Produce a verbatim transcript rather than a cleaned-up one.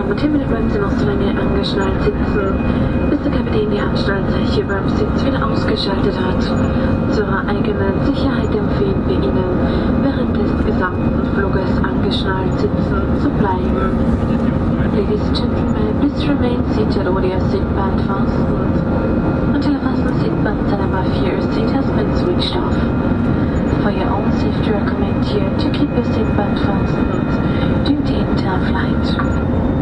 Damen und Herren, bitte bleiben Sie noch so lange angeschnallt sitzen, bis der Kapitän die Anschnallzeichen beim Sitz wieder ausgeschaltet hat. Zu Ihrer eigenen Sicherheit empfehlen wir Ihnen, während des gesamten Fluges angeschnallt sitzen zu bleiben. Ladies and gentlemen, please remain seated with your seatbelt fastened until the fasten seatbelt sign above your seat has been switched off. For your own safety, recommend you to keep your seatbelt fastened during the entire flight.